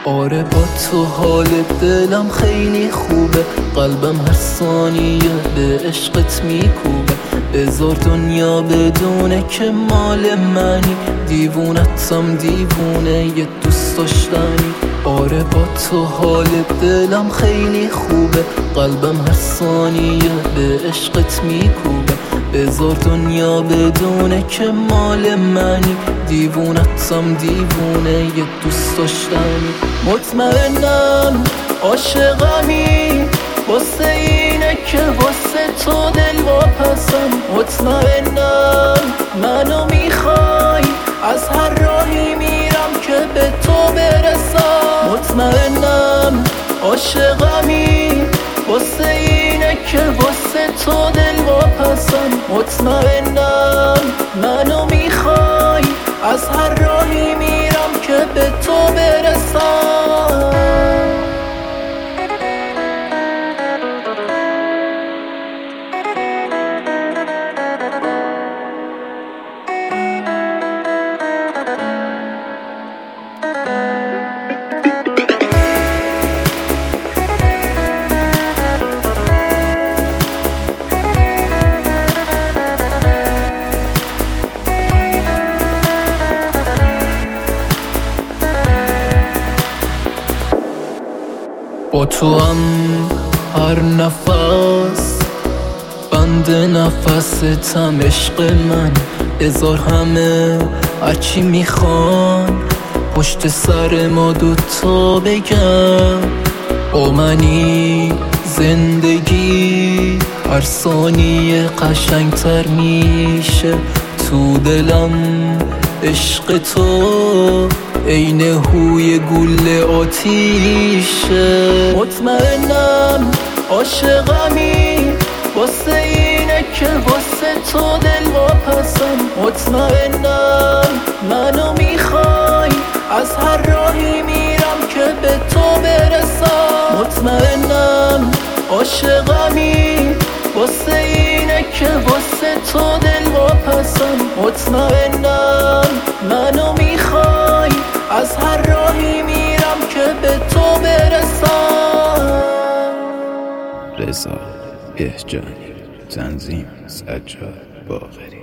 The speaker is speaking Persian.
آره با تو حال دلم خیلی خوبه، قلبم هر ثانیه به عشقت میکوبه. بذار دنیا بدونه که مال منی، دیوونتم دیوونه یه دوست داشتنی. آره با تو حال دلم خیلی خوبه، قلبم هر ثانیه به عشقت میکوبه. بذار دنیا بدونه که مال منی، دیوونتم دیوونه یه دوست داشتنی. مطمئنم عاشقمی، واسه اینه که واسه تو دل واپسم. مطمئنم منو میخوای، از هر راهی میرم که به تو برسم. مطمئنم عاشقمی، واسه اینه که واسه تو دل واپسم. مطمئنم منو میخوای، از هر راهی میرم که به تو برسم. با تو هم هر نفس بند نفستم عشق من. بذار همه هرچی میخوان پشت سر ما دوتا بگم. با منی زندگی هر ثانیه قشنگتر میشه. تو دلم عشق تو عین هوی گل آتیشه. مطمئنم عاشقمی، واسه اینه که واسه تو دل واپسم. مطمئنم منو میخوای، از هر راهی میرم که به تو برسم. مطمئنم عاشقمی، واسه اینه که واسه تو دل واپسم. مطمئنم منو میخوای، از هر راهی میرم که به تو برسم. رضا بهجانی، تنظیم سجاد باقری.